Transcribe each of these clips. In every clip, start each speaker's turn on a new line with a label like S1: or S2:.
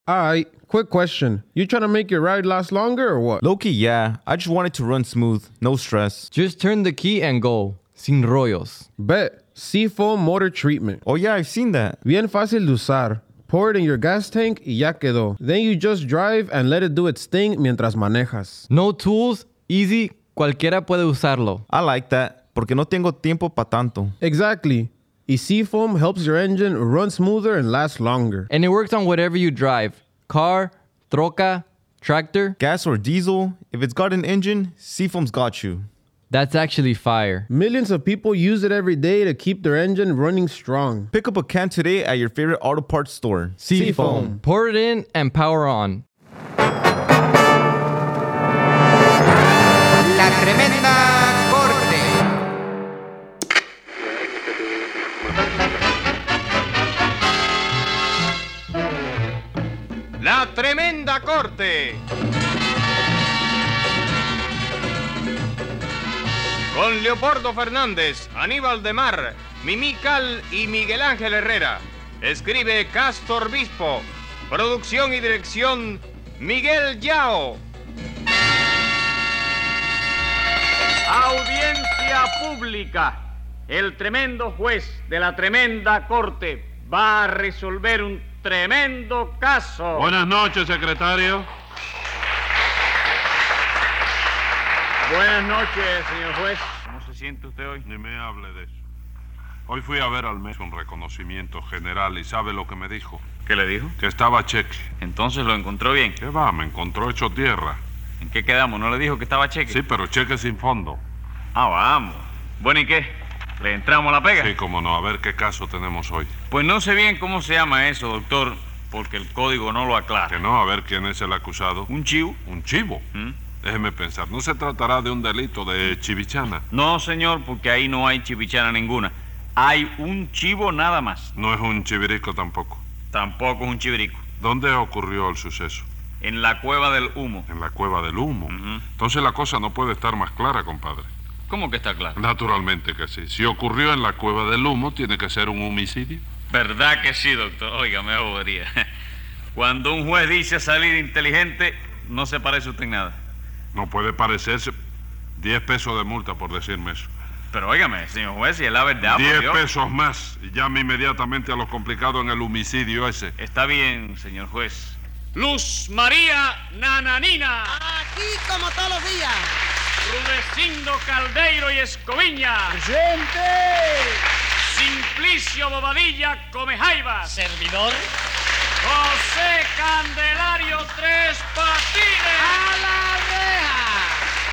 S1: Alright, quick question. You trying to make your ride last longer or what?
S2: Low-key, yeah. I just want it to run smooth, no stress.
S3: Just turn the key and go. Sin rollos.
S1: Bet. Seafoam motor treatment.
S2: Oh yeah, I've seen that.
S1: Bien fácil de usar. Pour it in your gas tank y ya quedó. Then you just drive and let it do its thing mientras manejas.
S3: No tools, easy, cualquiera puede usarlo.
S2: I like that, porque no tengo tiempo pa' tanto.
S1: Exactly. Y Seafoam helps your engine run smoother and last longer.
S3: And it works on whatever you drive. Car, troca, tractor.
S2: Gas or diesel, if it's got an engine, Seafoam's got you.
S3: That's actually fire.
S1: Millions of people use it every day to keep their engine running strong.
S2: Pick up a can today at your favorite auto parts store.
S1: Seafoam.
S3: Pour it in and power on.
S4: La Tremenda Corte.
S5: La Tremenda Corte. Con Leopoldo Fernández, Aníbal de Mar, Mimí Cal y Miguel Ángel Herrera. Escribe Castor Bispo. Producción y dirección Miguel Yao.
S6: Audiencia pública. El tremendo juez de la tremenda corte va a resolver un tremendo caso.
S7: Buenas noches, secretario.
S6: Buenas noches, señor juez. ¿Cómo se siente usted hoy?
S7: Ni me hable de eso. Hoy fui a ver al mes un reconocimiento general y ¿sabe lo que me dijo?
S6: ¿Qué le dijo?
S7: Que estaba cheque.
S6: Entonces lo encontró bien.
S7: ¿Qué va? Me encontró hecho tierra.
S6: ¿En qué quedamos? ¿No le dijo que estaba cheque?
S7: Sí, pero cheque sin fondo.
S6: Ah, vamos. Bueno, ¿y qué? ¿Le entramos a la pega?
S7: Sí, cómo no. A ver qué caso tenemos hoy.
S6: Pues no sé bien cómo se llama eso, doctor, porque el código no lo aclara.
S7: Que no, a ver quién es el acusado.
S6: ¿Un chivo?
S7: ¿Un chivo? Déjeme pensar. ¿No se tratará de un delito de chivichana?
S6: No, señor, porque ahí no hay chivichana ninguna. Hay un chivo nada más.
S7: No es un chivirico tampoco.
S6: Tampoco es un chivirico.
S7: ¿Dónde ocurrió el suceso?
S6: En la Cueva del Humo.
S7: En la Cueva del Humo. Entonces la cosa no puede estar más clara, compadre.
S6: ¿Cómo que está claro?
S7: Naturalmente que sí. Si ocurrió en la Cueva del Humo, tiene que ser un homicidio.
S6: ¿Verdad que sí, doctor? Oiga, me bobería. Cuando un juez dice salir inteligente, no se parece usted en nada.
S7: No puede parecerse. 10 pesos de multa por decirme eso.
S6: Pero óigame, señor juez, si es la verdad,
S7: 10 pesos más y llame inmediatamente a los complicados en el homicidio ese.
S6: Está bien, señor juez. Luz María Nananina.
S8: Aquí como todos los días.
S6: Rudecindo Caldeiro y Escoviña.
S8: ¡Presente!
S6: Simplicio Bobadilla Comejaivas.
S8: Servidor.
S6: José Candelario Tres Patines.
S8: ¡A la reja!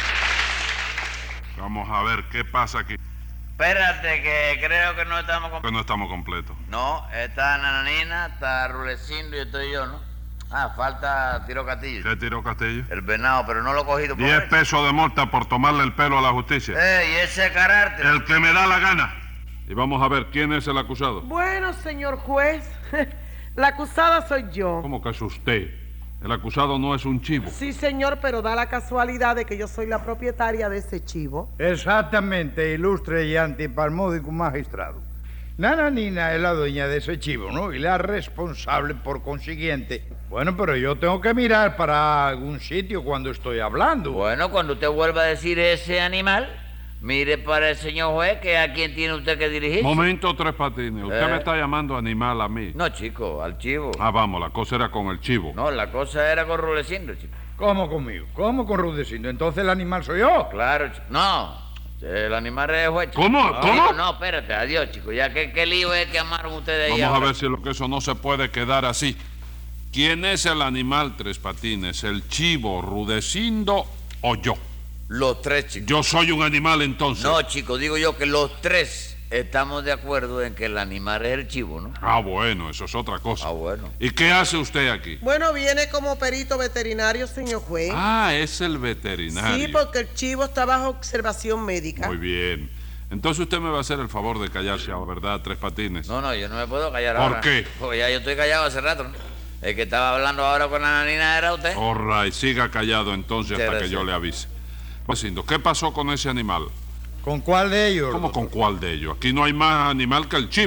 S7: Vamos a ver qué pasa aquí.
S9: Espérate, que creo que no estamos
S7: Que
S9: completos.
S7: no estamos completos.
S9: No, está Nananina, está Rulecindo y estoy yo, ¿no? Ah, falta Tiro Castillo.
S7: ¿Qué tiró Castillo?
S9: El venado, pero no lo he cogido por
S7: 10
S9: eso.
S7: pesos de multa por tomarle el pelo a la justicia.
S9: Y ese carácter.
S7: El que me da la gana. Y vamos a ver quién es el acusado.
S8: Bueno, señor juez, la acusada soy yo.
S7: ¿Cómo que es usted? El acusado no es un chivo.
S8: Sí, señor, pero da la casualidad de que yo soy la propietaria de ese chivo.
S10: Exactamente, ilustre y antipalmódico magistrado. Nananina es la dueña de ese chivo, ¿no? Y la responsable por consiguiente. Bueno, pero yo tengo que mirar para algún sitio cuando estoy hablando.
S9: Bueno, cuando usted vuelva a decir ese animal, mire para el señor juez, que a quién tiene usted que dirigirse.
S7: Momento, Tres Patines. Usted me está llamando animal a mí.
S9: No, chico, al chivo.
S7: Ah, vamos, la cosa era con el chivo.
S9: No, la cosa era con Rulecindo, chico.
S10: ¿Cómo conmigo? ¿Cómo con Rudecindo? Entonces el animal soy yo.
S9: Claro, chico. No, el animal es el juez, chico.
S7: ¿Cómo?
S9: No,
S7: ¿Cómo?
S9: chico, no, espérate, adiós, chico. Ya que qué lío es que amaron ustedes ahí.
S7: Vamos a
S9: ahora?
S7: ver si lo que eso no se puede quedar así. ¿Quién es el animal, Tres Patines? ¿El chivo, Rudecindo o yo?
S9: Los tres, chicos.
S7: Yo soy un animal entonces.
S9: No, chicos, digo yo que los tres estamos de acuerdo en que el animal es el chivo, ¿no?
S7: Ah, bueno, eso es otra cosa.
S9: Ah, bueno.
S7: ¿Y qué hace usted aquí?
S8: Bueno, viene como perito veterinario, señor juez.
S7: Ah, es el veterinario.
S8: Sí, porque el chivo está bajo observación médica.
S7: Muy bien. Entonces usted me va a hacer el favor de callarse, ¿verdad, Tres Patines?
S9: No, yo no me puedo callar
S7: ¿Por
S9: ahora.
S7: qué?
S9: Porque ya yo estoy callado hace rato, ¿no? El que estaba hablando ahora con la nanina era usted.
S7: All right, siga callado entonces
S9: Muchas
S7: hasta que
S9: gracias.
S7: yo le avise. Rudecindo, ¿qué pasó con ese animal?
S10: ¿Con cuál de ellos?
S7: ¿Cómo con cuál de ellos? Aquí no hay más animal que el chivo.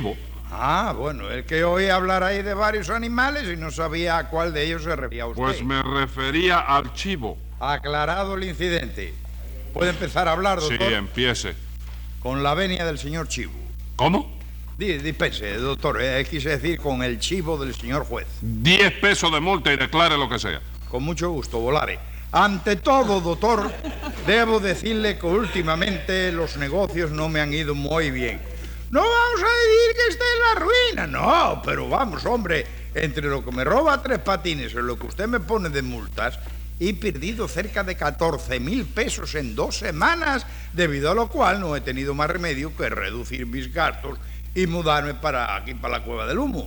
S10: Ah, bueno, es que oí hablar ahí de varios animales y no sabía a cuál de ellos se refería usted.
S7: Pues me refería al chivo.
S10: Aclarado el incidente. ¿Puede empezar a hablar, doctor?
S7: Sí, empiece.
S10: Con la venia del señor Chivo.
S7: ¿Cómo?
S10: Dispense, doctor, quise decir con el chivo del señor juez.
S7: 10 pesos de multa y declare lo que sea.
S10: Con mucho gusto, Volare. Ante todo, doctor, debo decirle que últimamente los negocios no me han ido muy bien. No vamos a decir que esté en la ruina, no, pero vamos, hombre, entre lo que me roba Tres Patines y lo que usted me pone de multas, he perdido cerca de 14.000 pesos en 2 semanas, debido a lo cual no he tenido más remedio que reducir mis gastos y mudarme para aquí, para la Cueva del Humo.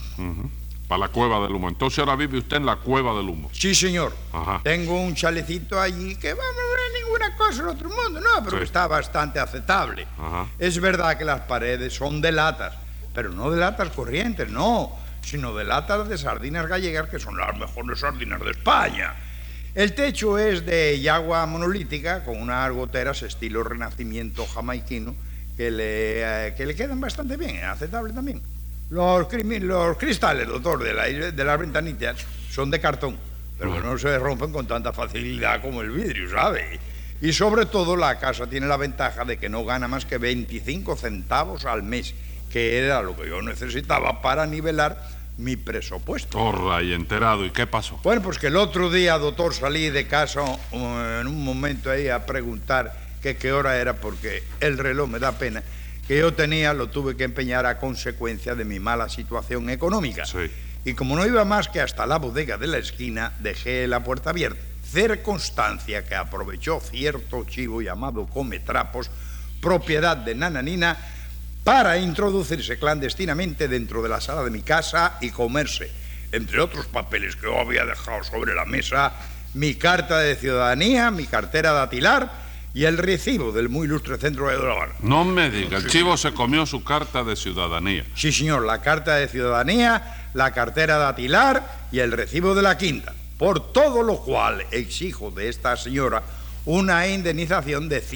S7: Para la Cueva del Humo. Entonces ahora vive usted en la Cueva del Humo.
S10: Sí, señor.
S7: Ajá.
S10: Tengo un chalecito allí que, vamos, no es ninguna cosa del otro mundo, no, pero
S7: Sí.
S10: está bastante aceptable.
S7: Ajá.
S10: Es verdad que las paredes son de latas, pero no de latas corrientes, no, sino de latas de sardinas gallegas, que son las mejores sardinas de España. El techo es de yagua monolítica, con unas goteras estilo renacimiento jamaiquino, que le quedan bastante bien, aceptable también. Los cristales, doctor, de las ventanitas son de cartón, pero que no se rompen con tanta facilidad como el vidrio, ¿sabe? Y sobre todo la casa tiene la ventaja de que no gana más que 25 centavos al mes, que era lo que yo necesitaba para nivelar mi presupuesto.
S7: Torra y enterado. ¿Y qué pasó?
S10: Bueno, pues que el otro día, doctor, salí de casa en un momento ahí a preguntar que qué hora era, porque el reloj, me da pena, que yo tenía, lo tuve que empeñar a consecuencia de mi mala situación económica.
S7: Sí.
S10: Y como no iba más que hasta la bodega de la esquina, dejé la puerta abierta. Circunstancia que aprovechó cierto chivo llamado Cometrapos, propiedad de Nananina, para introducirse clandestinamente dentro de la sala de mi casa y comerse, entre otros papeles que yo había dejado sobre la mesa, mi carta de ciudadanía, mi cartera datilar y el recibo del muy ilustre centro de Dolor.
S7: No me diga, el chivo se comió su carta de ciudadanía.
S10: Sí, señor, la carta de ciudadanía, la cartera datilar y el recibo de la quinta. Por todo lo cual exijo de esta señora una indemnización de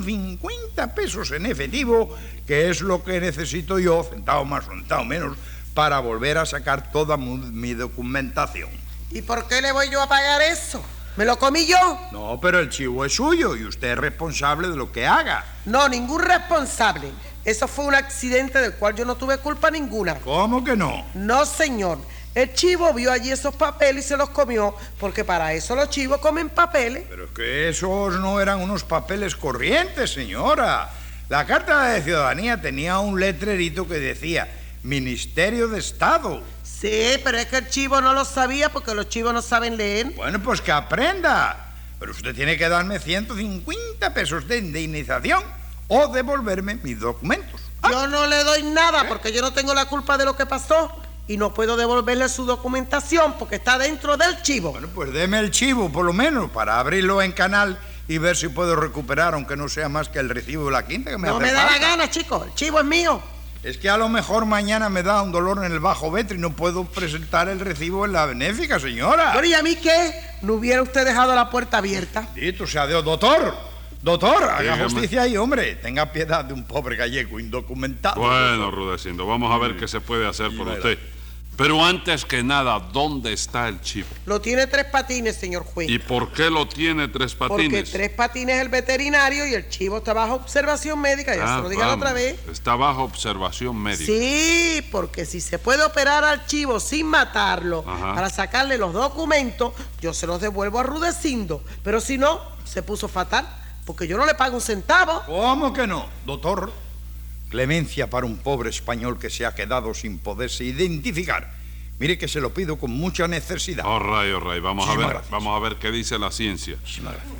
S10: 150 pesos en efectivo, que es lo que necesito yo, centavo más o centavo menos, para volver a sacar toda mi documentación.
S8: ¿Y por qué le voy yo a pagar eso? ¿Me lo comí yo?
S10: No, pero el chivo es suyo y usted es responsable de lo que haga.
S8: No, ningún responsable. Eso fue un accidente del cual yo no tuve culpa ninguna.
S10: ¿Cómo que no?
S8: No, señor. El chivo vio allí esos papeles y se los comió, porque para eso los chivos comen papeles.
S10: Pero es que esos no eran unos papeles corrientes, señora. La carta de ciudadanía tenía un letrerito que decía Ministerio de Estado.
S8: Sí, pero es que el chivo no lo sabía porque los chivos no saben leer.
S10: Bueno, pues que aprenda. Pero usted tiene que darme 150 pesos de indemnización o devolverme mis documentos.
S8: Yo no le doy nada porque yo no tengo la culpa de lo que pasó y no puedo devolverle su documentación porque está dentro del chivo.
S10: Bueno, pues deme el chivo por lo menos para abrirlo en canal y ver si puedo recuperar, aunque no sea más que el recibo de la quinta que me hace
S8: No me da la
S10: falta.
S8: gana, chico. El chivo es mío.
S10: Es que a lo mejor mañana me da un dolor en el bajo ventre y no puedo presentar el recibo en la benéfica, señora.
S8: Bueno, ¿y a mí qué? ¿No hubiera usted dejado la puerta abierta?
S10: Dito sea Dios, doctor. Doctor, haga
S7: Dígame.
S10: justicia ahí, hombre. Tenga piedad de un pobre gallego indocumentado.
S7: Bueno, Rudecindo, vamos a ver qué se puede hacer por usted. Pero antes que nada, ¿dónde está el chivo?
S8: Lo tiene Tres Patines, señor juez.
S7: ¿Y por qué lo tiene Tres
S8: Porque
S7: Patines?
S8: Tres Patines es el veterinario y el chivo está bajo observación médica. Ya se lo dije la otra vez.
S7: Está bajo observación médica.
S8: Sí, porque si se puede operar al chivo sin matarlo
S7: Ajá.
S8: para sacarle los documentos, yo se los devuelvo a Rudecindo. Pero si no, se puso fatal, porque yo no le pago un centavo.
S10: ¿Cómo que no, doctor? Clemencia para un pobre español que se ha quedado sin poderse identificar. Mire que se lo pido con mucha necesidad.
S7: All right. Vamos
S10: Muchísimas gracias.
S7: a ver qué dice la ciencia.
S10: Muchísimas gracias.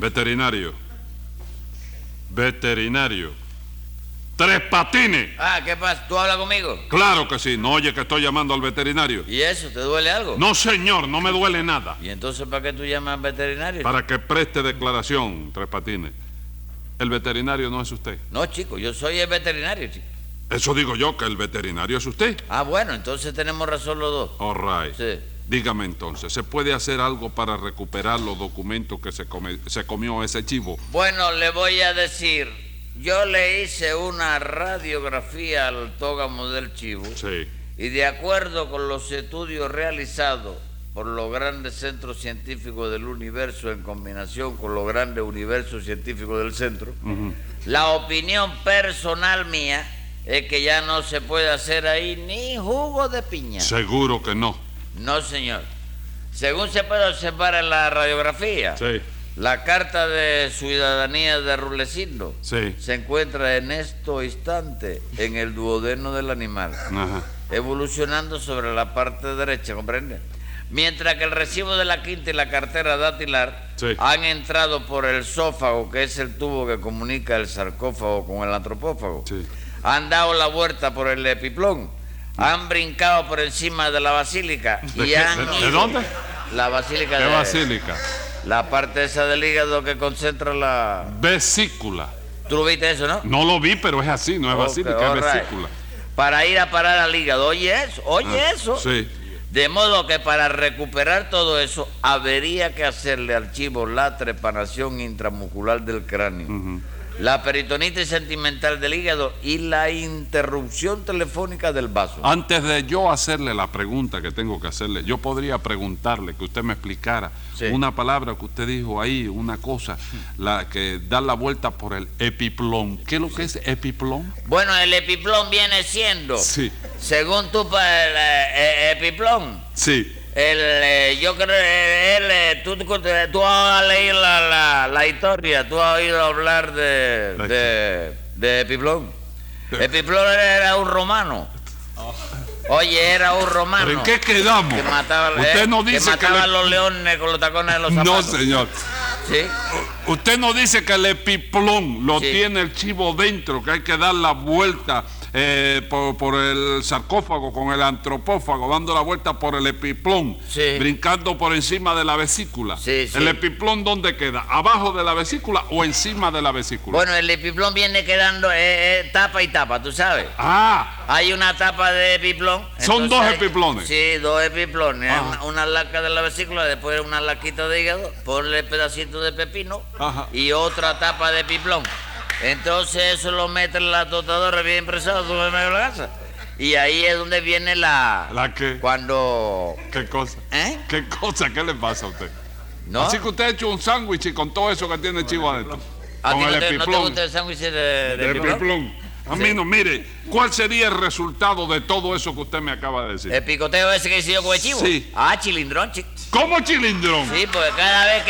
S7: Veterinario. Tres Patines.
S9: Ah, ¿qué pasa? ¿Tú hablas conmigo?
S7: Claro que sí. No oye que estoy llamando al veterinario.
S9: ¿Y eso? ¿Te duele algo?
S7: No, señor, no me duele nada.
S9: ¿Y entonces para qué tú llamas al veterinario?
S7: Para que preste declaración, Tres Patines. El veterinario no es usted.
S9: No, chico, yo soy el veterinario, chico.
S7: Eso digo yo, que el veterinario es usted.
S9: Ah, bueno, entonces tenemos razón los dos.
S7: All right.
S9: Sí.
S7: Dígame entonces, ¿se puede hacer algo para recuperar los documentos que se comió ese chivo?
S9: Bueno, le voy a decir yo le hice una radiografía al tógamo del chivo.
S7: Sí.
S9: Y de acuerdo con los estudios realizados por los grandes centros científicos del universo en combinación con los grandes universos científicos del centro, la opinión personal mía es que ya no se puede hacer ahí ni jugo de piña.
S7: Seguro que no.
S9: No, señor. Según se puede observar en la radiografía,
S7: Sí.
S9: la carta de ciudadanía de Rulecindo
S7: Sí.
S9: se encuentra en este instante en el duodeno del animal,
S7: Ajá.
S9: evolucionando sobre la parte derecha, ¿comprende? Mientras que el recibo de la quinta y la cartera dactilar
S7: Sí.
S9: han entrado por el esófago, que es el tubo que comunica el sarcófago con el antropófago.
S7: Sí.
S9: Han dado la vuelta por el epiplón, han brincado por encima de la basílica
S7: ¿De
S9: y
S7: qué?
S9: han
S7: ¿De
S9: ido-
S7: dónde?
S9: La basílica
S7: ¿Qué
S9: de
S7: basílica?
S9: la parte esa del hígado que concentra la...
S7: Vesícula.
S9: ¿Tú lo viste eso, no?
S7: No lo vi, pero es así, no es
S9: Ok,
S7: basílica,
S9: all
S7: es
S9: right.
S7: vesícula.
S9: Para ir a parar al hígado, oye eso.
S7: Sí.
S9: De modo que para recuperar todo eso, habría que hacerle al chivo la trepanación intramuscular del cráneo, la peritonitis sentimental del hígado y la interrupción telefónica del vaso.
S7: Antes de yo hacerle la pregunta que tengo que hacerle, yo podría preguntarle que usted me explicara
S9: Sí.
S7: una palabra que usted dijo ahí, una cosa, la que da la vuelta por el epiplón. ¿Qué es lo que es epiplón?
S9: Bueno, el epiplón viene siendo,
S7: Sí.
S9: según tú, epiplón,
S7: Sí.
S9: yo creo, tú has leído la historia, tú has oído hablar de Epiplón. Epiplón era un romano. Oye, era un romano.
S7: ¿Pero en qué quedamos?
S9: Que mataba,
S7: Usted no dice
S9: que mataba
S7: que
S9: a los leones con los tacones de los
S7: No,
S9: zapatos.
S7: señor.
S9: ¿Sí?
S7: Usted no dice que el epiplón lo
S9: Sí.
S7: tiene el chivo dentro, que hay que dar la vuelta por el sarcófago con el antropófago, dando la vuelta por el epiplón,
S9: Sí.
S7: brincando por encima de la vesícula.
S9: Sí, sí.
S7: ¿El epiplón dónde queda? ¿Abajo de la vesícula o encima de la vesícula?
S9: Bueno, el epiplón viene quedando tapa y tapa, tú sabes.
S7: Ah,
S9: Hay una tapa de epiplón.
S7: Son dos epiplones.
S9: Sí, dos epiplones.
S7: Ajá.
S9: Una laca de la vesícula, después una laquita de hígado, ponle pedacito de pepino
S7: Ajá.
S9: y otra tapa de epiplón. Entonces eso lo mete en la tostadora bien presado, tú me metes en la casa. Y ahí es donde viene la...
S7: ¿La qué?
S9: Cuando...
S7: ¿qué cosa?
S9: ¿Eh?
S7: ¿Qué cosa? ¿Qué le pasa a usted?
S9: ¿No?
S7: Así que usted ha hecho un sándwich y con todo eso que tiene el chivo adentro.
S9: ¿A ti
S7: Con
S9: no
S7: el
S9: te
S7: epiplón.
S9: gusta el sándwich de
S7: De
S9: epiplón?
S7: epiplón. A mí no, mire, ¿cuál sería el resultado de todo eso que usted me acaba de decir?
S9: El picoteo ese que hice yo con el chivo.
S7: Sí.
S9: Ah, chilindrón, chico.
S7: ¿Cómo chilindrón?
S9: Sí, porque cada vez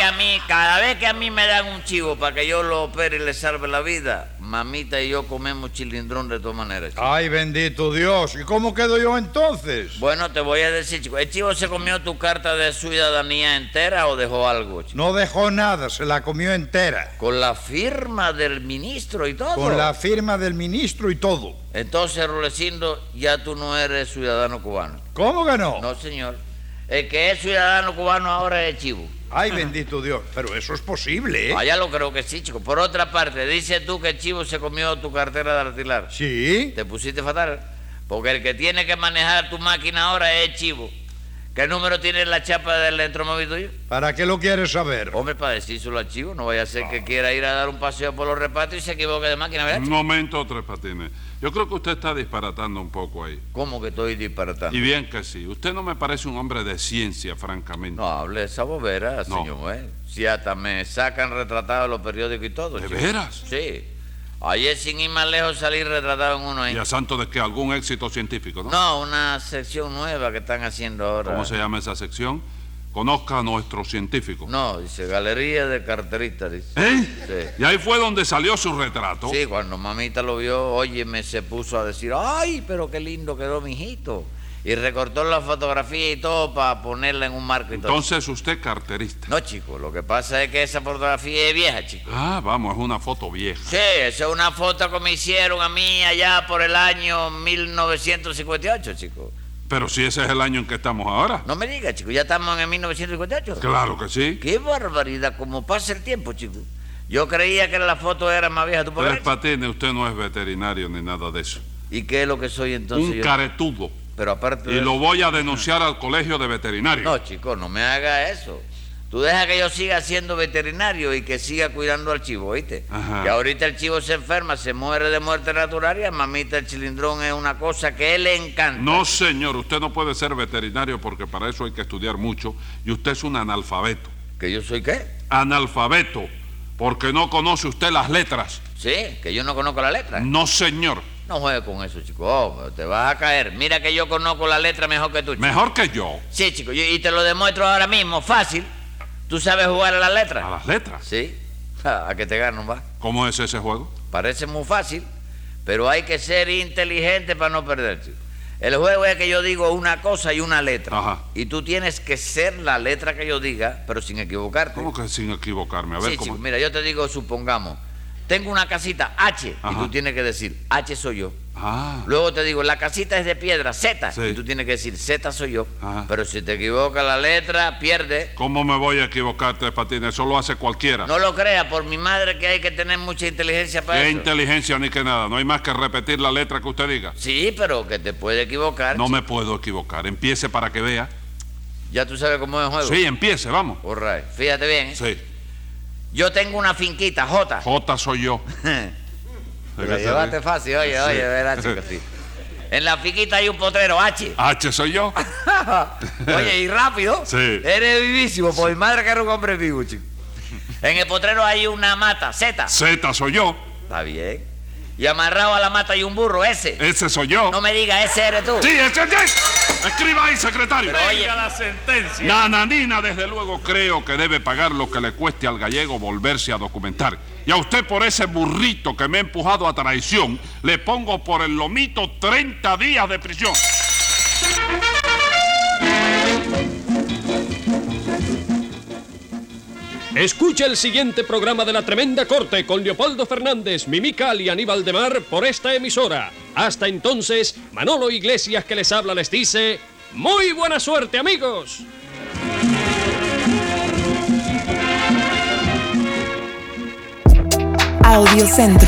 S9: que a mí me dan un chivo para que yo lo opere y le salve la vida, mamita y yo comemos chilindrón de todas maneras, chico.
S10: Ay, bendito Dios. ¿Y cómo quedo yo entonces?
S9: Bueno, te voy a decir, chico, ¿el chivo se comió tu carta de ciudadanía entera o dejó algo, chico?
S10: No dejó nada, se la comió entera.
S9: Con la firma del ministro y todo.
S10: Con la firma del ministro y todo.
S9: Entonces, Rulecindo, ya tú no eres ciudadano cubano.
S10: ¿Cómo que no?
S9: No, señor. El que es ciudadano cubano ahora es el chivo.
S10: Ay, bendito Dios. Pero eso es posible, ¿eh?
S9: Ah, ya lo creo que sí, chico. Por otra parte, dices tú que el chivo se comió tu cartera de dactilar.
S10: Sí.
S9: Te pusiste fatal. Porque el que tiene que manejar tu máquina ahora es el chivo. ¿Qué número tiene la chapa del electromóvil tuyo?
S10: ¿Para qué lo quieres saber?
S9: Hombre, para decírselo al chivo. No vaya a ser que quiera ir a dar un paseo por los repartos y se equivoque de máquina, ¿verdad,
S7: Un
S9: chico?
S7: momento, Tres Patines. Yo creo que usted está disparatando un poco ahí.
S9: ¿Cómo que estoy disparatando?
S7: Y bien que sí. Usted no me parece un hombre de ciencia, francamente.
S9: No hable esa bobera,
S7: No.
S9: señor juez. Si hasta me sacan retratado en los periódicos y todo.
S7: ¿De
S9: chico.
S7: veras?
S9: Sí. Ayer sin ir más lejos salí retratado en uno ahí.
S7: ¿Y a santo de qué? ¿Algún éxito científico, no?
S9: No, una sección nueva que están haciendo ahora.
S7: ¿Cómo se llama esa sección? Conozca a nuestro científico.
S9: No, dice Galería de Carteristas, dice.
S7: ¿Eh?
S9: Sí.
S7: Y ahí fue donde salió su retrato.
S9: Sí, cuando mamita lo vio, óyeme, se puso a decir, ¡ay, pero qué lindo quedó mi hijito! Y recortó la fotografía y todo para ponerla en un marco y todo.
S7: Entonces usted carterista.
S9: No, chico, lo que pasa es que esa fotografía es vieja, chico.
S7: Ah, vamos, es una foto vieja.
S9: Sí, esa es una foto que me hicieron a mí allá por el año 1958, chico.
S7: Pero si ese es el año en que estamos ahora.
S9: No me digas, chico, ya estamos en el 1958.
S7: Claro que sí.
S9: ¡Qué barbaridad! Como pasa el tiempo, chico. Yo creía que la foto era más vieja. ¿Tú puedes
S7: Tres
S9: creer?
S7: Patines, usted no es veterinario ni nada de eso.
S9: ¿Y qué es lo que soy entonces
S7: Un
S9: yo?
S7: caretudo.
S9: Pero aparte
S7: Y
S9: de
S7: lo
S9: eso-
S7: voy a denunciar al colegio de veterinarios.
S9: No, chico, no me haga eso. Tú dejas que yo siga siendo veterinario y que siga cuidando al chivo, ¿oíste?
S7: Ajá.
S9: Y ahorita el chivo se enferma, se muere de muerte natural y a mamita el chilindrón es una cosa que a él le encanta.
S7: No, señor, usted no puede ser veterinario porque para eso hay que estudiar mucho y usted es un analfabeto.
S9: ¿Que yo soy qué?
S7: Analfabeto, porque no conoce usted las letras.
S9: Sí, que yo no conozco la letra.
S7: No, señor.
S9: No juegues con eso, chico. Oh, te vas a caer. Mira que yo conozco la letra mejor que tú, chico.
S7: Mejor que yo.
S9: Sí, chico, y te lo demuestro ahora mismo, fácil. ¿Tú sabes jugar a las letras?
S7: ¿A las letras?
S9: Sí. A que te gano, va.
S7: ¿Cómo es ese juego?
S9: Parece muy fácil, pero hay que ser inteligente para no perder, chico. El juego es que yo digo una cosa y una letra.
S7: Ajá.
S9: Y tú tienes que ser la letra que yo diga, pero sin equivocarte.
S7: ¿Cómo que sin equivocarme? A ver
S9: Sí,
S7: cómo.
S9: chico, mira, yo te digo, supongamos, tengo una casita H,
S7: Ajá.
S9: y tú tienes que decir, H soy yo.
S7: Ah.
S9: Luego te digo, la casita es de piedra, Z,
S7: Sí.
S9: y tú tienes que decir, Z soy yo.
S7: Ajá.
S9: Pero si te equivocas la letra, pierde.
S7: ¿Cómo me voy a equivocar, Tres Patines? Eso lo hace cualquiera.
S9: No lo creas, por mi madre que hay que tener mucha inteligencia para
S7: ¿Qué
S9: eso.
S7: inteligencia ni que nada? No hay más que repetir la letra que usted diga.
S9: Sí, pero que te puede equivocar.
S7: No
S9: chico.
S7: me puedo equivocar. Empiece para que vea.
S9: Ya tú sabes cómo es el juego.
S7: Sí, empiece, vamos.
S9: All right. Fíjate bien, ¿eh?
S7: Sí.
S9: Yo tengo una finquita, J.
S7: J soy yo.
S9: Te la llevaste fácil, oye, verás, chico, sí. En la finquita hay un potrero, H.
S7: H soy yo.
S9: Oye, y rápido.
S7: Sí.
S9: Eres vivísimo, por mi madre que era un hombre vivo, chico. En el potrero hay una mata, Z.
S7: Z soy yo.
S9: Está bien. Y amarrado a la mata hay un burro, S.
S7: Ese soy yo.
S9: No me digas, ese eres tú.
S7: Sí, ese es. Escriba ahí, secretario.
S9: Pero oye,
S6: la sentencia.
S7: Nananina, desde luego creo que debe pagar lo que le cueste al gallego volverse a documentar. Y a usted por ese burrito que me ha empujado a traición, le pongo por el lomito 30 días de prisión.
S11: Escucha el siguiente programa de La Tremenda Corte con Leopoldo Fernández, Mimical y Aníbal de Mar por esta emisora. Hasta entonces, Manolo Iglesias que les habla les dice, ¡muy buena suerte, amigos!
S12: Audiocentro.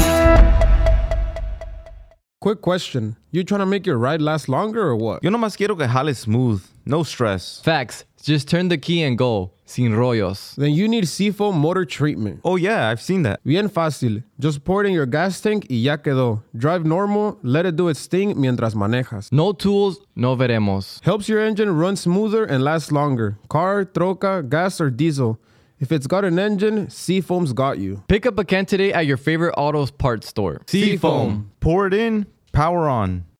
S1: Quick question. You trying to make your ride last longer or what?
S2: Yo nomás quiero que jale smooth, no stress.
S3: Facts. Just turn the key and go. Sin rollos.
S1: Then you need Seafoam Motor Treatment.
S2: Oh yeah, I've seen that.
S1: Bien fácil. Just pour it in your gas tank y ya quedó. Drive normal, let it do its thing mientras manejas.
S3: No tools, no veremos.
S1: Helps your engine run smoother and last longer. Car, troca, gas, or diesel. If it's got an engine, Seafoam's got you.
S3: Pick up a can today at your favorite auto parts store.
S2: Seafoam. Pour it in, power on.